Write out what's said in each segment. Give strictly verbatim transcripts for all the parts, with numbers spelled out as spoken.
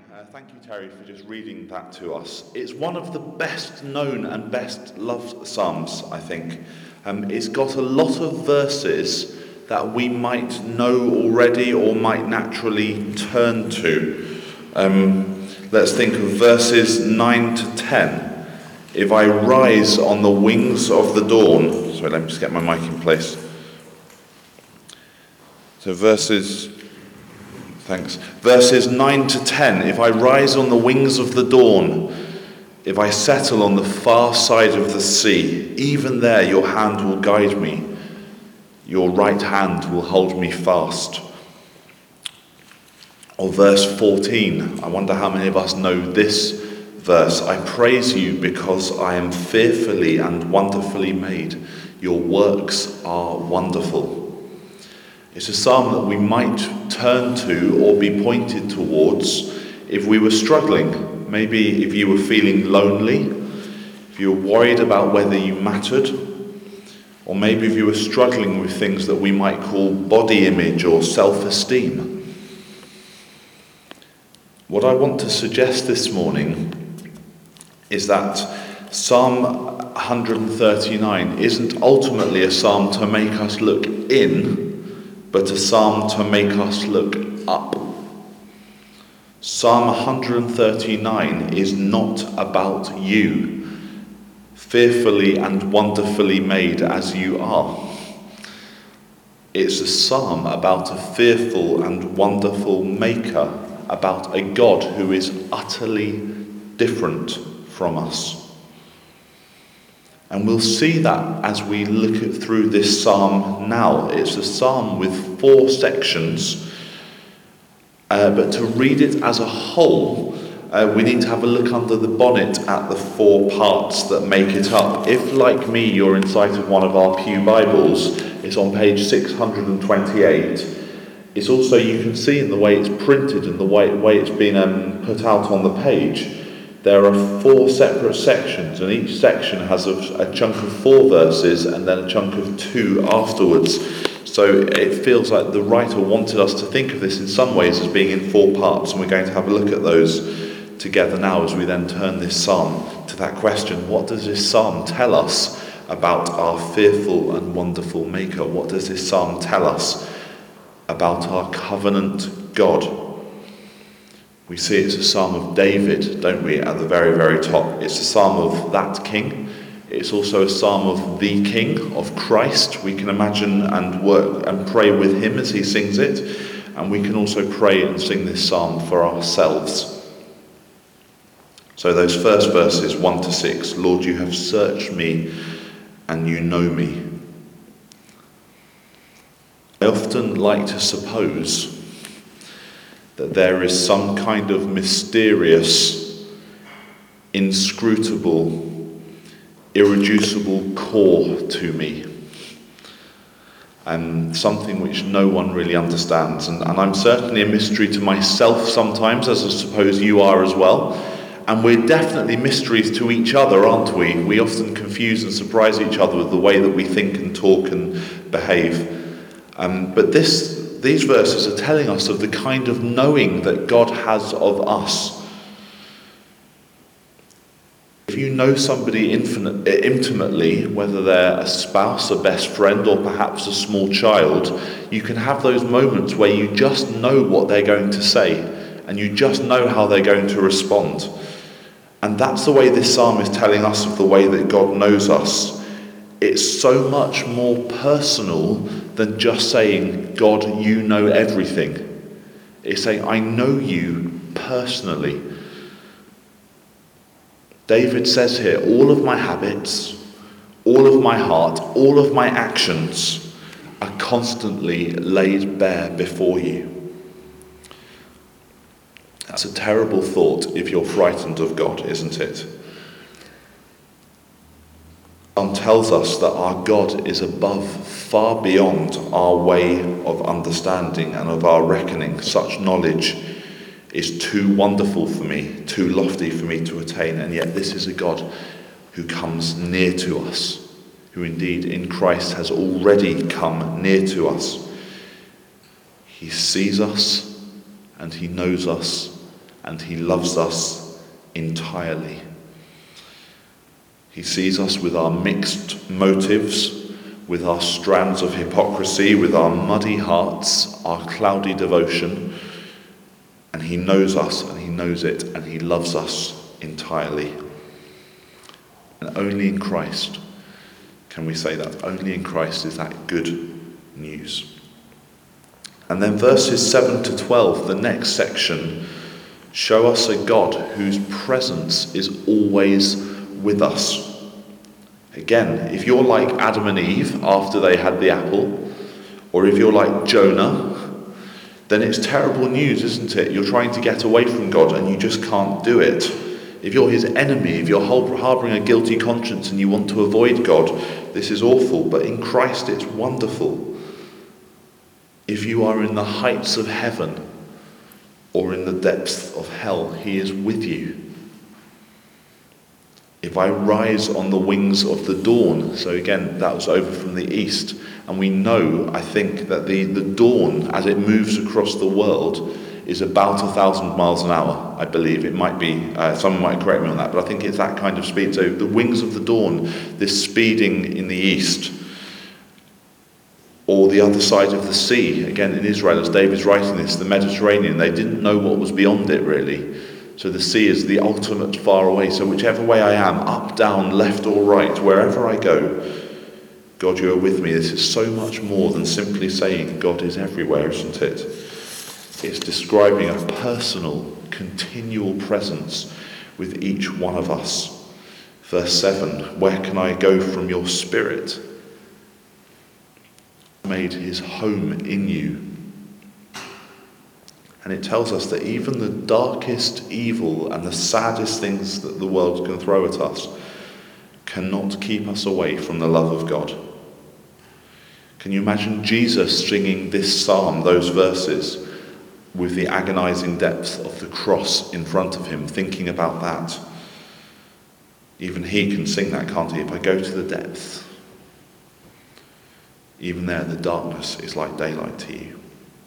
Uh, thank you, Terry, for just reading that to us. It's one of the best known and best loved psalms, I think. Um, it's got a lot of verses that we might know already or might naturally turn to. Um, let's think of verses nine to ten. If I rise on the wings of the dawn. Sorry, let me just get my mic in place. So verses... Thanks. Verses nine to ten. If I rise on the wings of the dawn, if I settle on the far side of the sea, even there your hand will guide me. Your right hand will hold me fast. Or verse fourteen. I wonder how many of us know this verse. I praise you because I am fearfully and wonderfully made. Your works are wonderful. It's a psalm that we might turn to or be pointed towards if we were struggling. Maybe if you were feeling lonely, if you were worried about whether you mattered, or maybe if you were struggling with things that we might call body image or self-esteem. What I want to suggest this morning is that Psalm one thirty-nine isn't ultimately a psalm to make us look in, but a psalm to make us look up. Psalm one thirty-nine is not about you, fearfully and wonderfully made as you are. It's a psalm about a fearful and wonderful maker, about a God who is utterly different from us. And we'll see that as we look at through this psalm now. It's a psalm with four sections, uh, but to read it as a whole, uh, we need to have a look under the bonnet at the four parts that make it up. If, like me, you're inside of one of our Pew Bibles, it's on page six hundred twenty-eight. It's also, you can see in the way it's printed and the way, way it's been um, put out on the page, there are four separate sections, and each section has a, a chunk of four verses and then a chunk of two afterwards. So it feels like the writer wanted us to think of this in some ways as being in four parts, and we're going to have a look at those together now as we then turn this psalm to that question. What does this psalm tell us about our fearful and wonderful maker? What does this psalm tell us about our covenant God? We see it's a psalm of David, don't we, at the very, very top. It's a psalm of that king. It's also a psalm of the King, of Christ. We can imagine and work and pray with him as he sings it. And we can also pray and sing this psalm for ourselves. So those first verses, one to six, Lord, you have searched me and you know me. I often like to suppose that there is some kind of mysterious, inscrutable, irreducible core to me, and something which no one really understands. And, and I'm certainly a mystery to myself sometimes, as I suppose you are as well. And we're definitely mysteries to each other, aren't we? We often confuse and surprise each other with the way that we think and talk and behave. Um, but this These verses are telling us of the kind of knowing that God has of us. If you know somebody infinite, intimately, whether they're a spouse, a best friend, or perhaps a small child, you can have those moments where you just know what they're going to say, and you just know how they're going to respond. And that's the way this psalm is telling us of the way that God knows us. It's so much more personal than just saying, God, you know everything. It's saying, I know you personally. David says here, all of my habits, all of my heart, all of my actions are constantly laid bare before you. That's a terrible thought if you're frightened of God, isn't it? Psalm tells us that our God is above, far beyond our way of understanding and of our reckoning. Such knowledge is too wonderful for me, too lofty for me to attain, and yet this is a God who comes near to us, who indeed in Christ has already come near to us. He sees us and he knows us and he loves us entirely. He sees us with our mixed motives, with our strands of hypocrisy, with our muddy hearts, our cloudy devotion, and he knows us and he knows it and he loves us entirely. And only in Christ can we say that. Only in Christ is that good news. And then verses seven to twelve, the next section, show us a God whose presence is always with us. Again, if you're like Adam and Eve after they had the apple, or if you're like Jonah, then it's terrible news, isn't it? You're trying to get away from God and you just can't do it. If you're his enemy, if you're harbouring a guilty conscience and you want to avoid God, this is awful. But in Christ it's wonderful. If you are in the heights of heaven or in the depths of hell, he is with you. If I rise on the wings of the dawn, so again, that was over from the east, and we know, I think, that the, the dawn, as it moves across the world, is about a thousand miles an hour, I believe. It might be, uh, someone might correct me on that, but I think it's that kind of speed. So the wings of the dawn, this speeding in the east, or the other side of the sea, again in Israel, as David's writing this, the Mediterranean, they didn't know what was beyond it really. So the sea is the ultimate far away. So whichever way I am, up, down, left or right, wherever I go, God, you are with me. This is so much more than simply saying God is everywhere, isn't it? It's describing a personal, continual presence with each one of us. Verse seven, where can I go from your spirit? Made his home in you. And it tells us that even the darkest evil and the saddest things that the world can throw at us cannot keep us away from the love of God. Can you imagine Jesus singing this psalm, those verses, with the agonizing depth of the cross in front of him, thinking about that? Even he can sing that, can't he? If I go to the depths, even there the darkness is like daylight to you.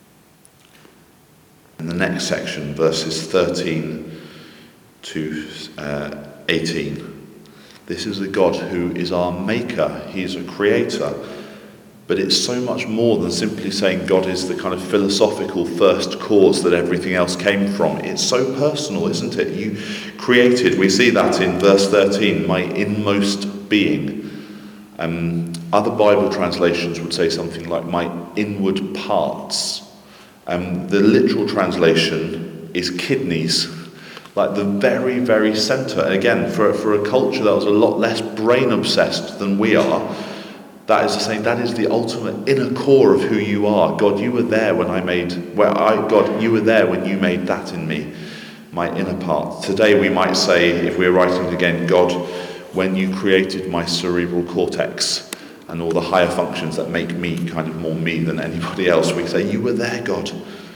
In the next section, verses thirteen to eighteen, this is a God who is our maker, he is a creator, but it's so much more than simply saying God is the kind of philosophical first cause that everything else came from. It's so personal, isn't it? You created, we see that in verse thirteen, my inmost being. Um, other Bible translations would say something like my inward parts. Um, the literal translation is kidneys, like the very, very centre. And again, for, for a culture that was a lot less brain obsessed than we are, that is to say, that is the ultimate inner core of who you are. God, you were there when I made, where I, God, you were there when you made that in me, my inner part. Today we might say, if we're writing it again, God, when you created my cerebral cortex, and all the higher functions that make me kind of more me than anybody else, we say, you were there, God.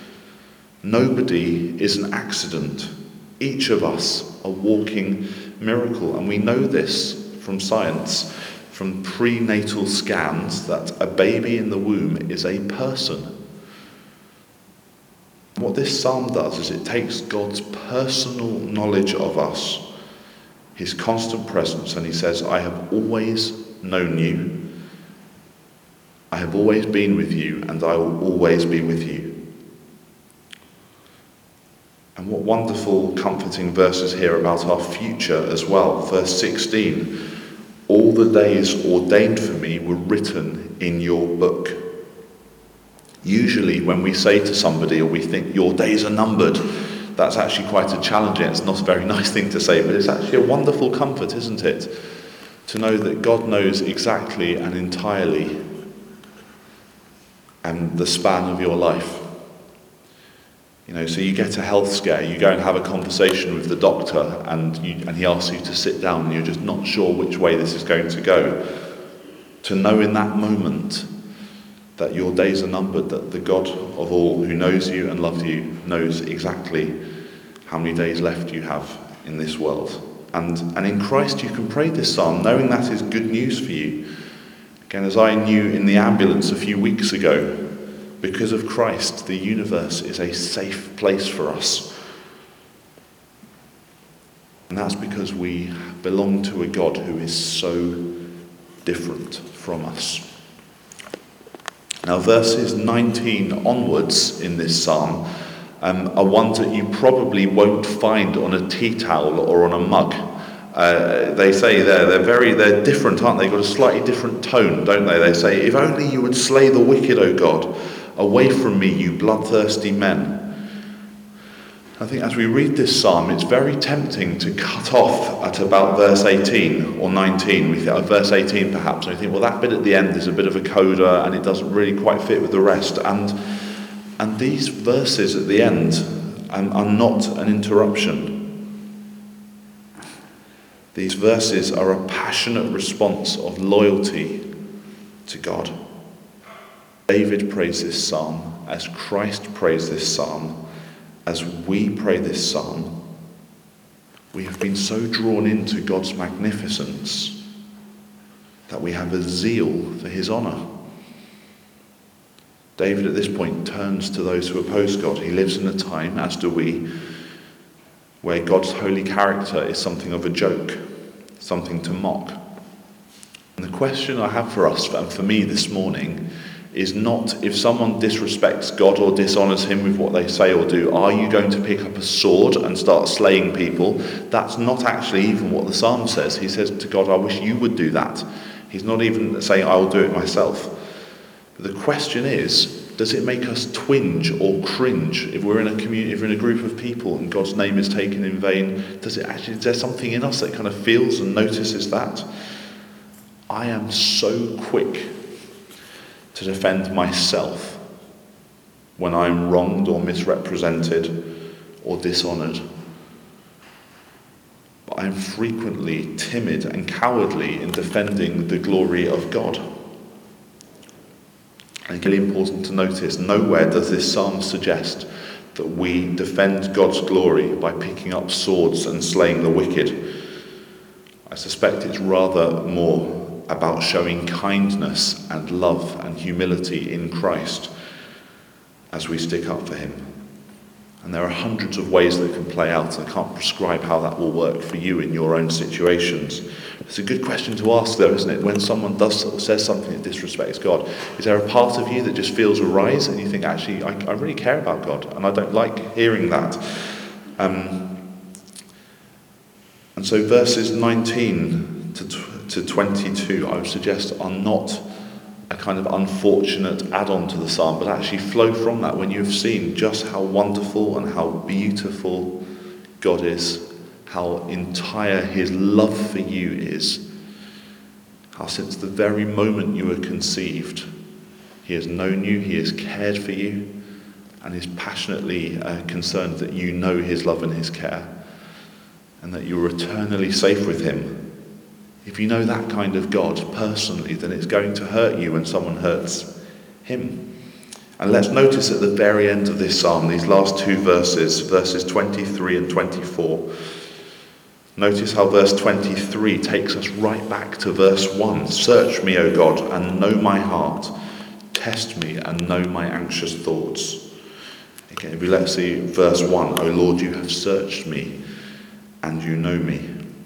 Nobody is an accident. Each of us a walking miracle. And we know this from science, from prenatal scans, that a baby in the womb is a person. What this psalm does is it takes God's personal knowledge of us, his constant presence, and he says, I have always known you. I have always been with you, and I will always be with you. And what wonderful, comforting verses here about our future as well. Verse sixteen, all the days ordained for me were written in your book. Usually when we say to somebody, or we think your days are numbered, that's actually quite a challenging, it's not a very nice thing to say, but it's actually a wonderful comfort, isn't it? To know that God knows exactly and entirely and the span of your life. You know, so you get a health scare, you go and have a conversation with the doctor, and you, and he asks you to sit down, and you're just not sure which way this is going to go. To know in that moment that your days are numbered, that the God of all, who knows you and loves you, knows exactly how many days left you have in this world. And, and in Christ you can pray this psalm, knowing that is good news for you. Again, as I knew in the ambulance a few weeks ago, because of Christ, the universe is a safe place for us. And that's because we belong to a God who is so different from us. Now, verses nineteen onwards in this psalm um, are ones that you probably won't find on a tea towel or on a mug. Uh, they say they're, they're very, they're different, aren't they? They've got a slightly different tone, don't they? They say, if only you would slay the wicked, O God, away from me, you bloodthirsty men. I think as we read this psalm, it's very tempting to cut off at about verse eighteen or nineteen. We think, oh, verse eighteen perhaps, and we think, well, that bit at the end is a bit of a coda and it doesn't really quite fit with the rest. And and these verses at the end um, are not an interruption. These verses are a passionate response of loyalty to God. David prays this psalm as Christ prays this psalm. As we pray this psalm, we have been so drawn into God's magnificence that we have a zeal for his honour. David at this point turns to those who oppose God. He lives in a time, as do we, where God's holy character is something of a joke, something to mock. And the question I have for us, and for me this morning, is not if someone disrespects God or dishonours him with what they say or do, are you going to pick up a sword and start slaying people? That's not actually even what the psalm says. He says to God, I wish you would do that. He's not even saying, I will do it myself. But the question is, does it make us twinge or cringe if we're in a community, if we're in a group of people and God's name is taken in vain? Does it actually, is there something in us that kind of feels and notices that? I am so quick to defend myself when I'm wronged or misrepresented or dishonoured. But I'm frequently timid and cowardly in defending the glory of God. And it's really important to notice, nowhere does this psalm suggest that we defend God's glory by picking up swords and slaying the wicked. I suspect it's rather more about showing kindness and love and humility in Christ as we stick up for him. And there are hundreds of ways that can play out, and I can't prescribe how that will work for you in your own situations. It's a good question to ask though, isn't it? When someone does or says something that disrespects God, is there a part of you that just feels a rise and you think, actually, I, I really care about God and I don't like hearing that? Um, and so verses nineteen to twenty to twenty-two, I would suggest, are not a kind of unfortunate add-on to the psalm, but actually flow from that when you've seen just how wonderful and how beautiful God is, how entire his love for you is, how since the very moment you were conceived, he has known you, he has cared for you, and is passionately uh, concerned that you know his love and his care, and that you're eternally safe with him. If you know that kind of God personally, then it's going to hurt you when someone hurts him. And let's notice at the very end of this psalm, these last two verses, verses twenty-three and twenty-four. Notice how verse twenty-three takes us right back to verse one. Search me, O God, and know my heart. Test me and know my anxious thoughts. Again, if we let's see verse one. O Lord, you have searched me and you know me.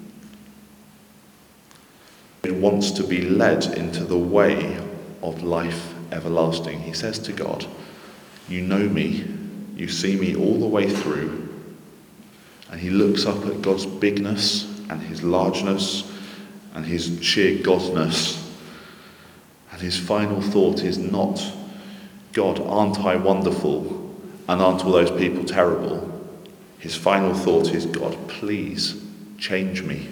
It wants to be led into the way of life everlasting. He says to God, you know me, you see me all the way through. And he looks up at God's bigness and his largeness and his sheer godness. And his final thought is not, God, aren't I wonderful? And aren't all those people terrible? His final thought is, God, please change me.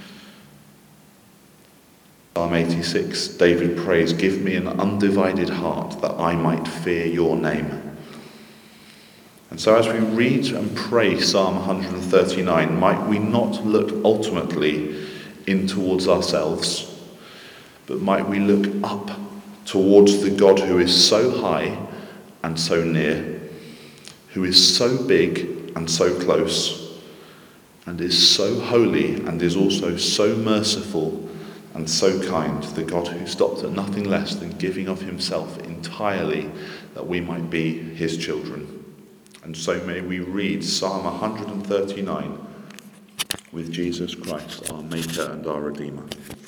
Psalm eighty-six, David prays, give me an undivided heart that I might fear your name. And so as we read and pray Psalm one thirty-nine, might we not look ultimately in towards ourselves, but might we look up towards the God who is so high and so near, who is so big and so close, and is so holy and is also so merciful and so kind, the God who stopped at nothing less than giving of himself entirely that we might be his children. And so may we read Psalm one thirty-nine with Jesus Christ, our Maker and our Redeemer.